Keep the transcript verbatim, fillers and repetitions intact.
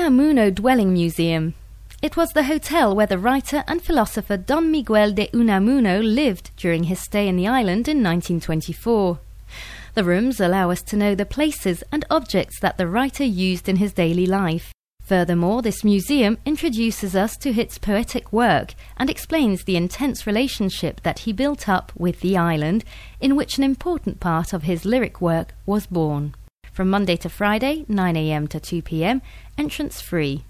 Unamuno Dwelling Museum. It was the hotel where the writer and philosopher Don Miguel de Unamuno lived during his stay in the island in nineteen twenty-four. The rooms allow us to know the places and objects that the writer used in his daily life. Furthermore, this museum introduces us to its poetic work and explains the intense relationship that he built up with the island, in which an important part of his lyric work was born. From Monday to Friday, nine a m to two p m, entrance free.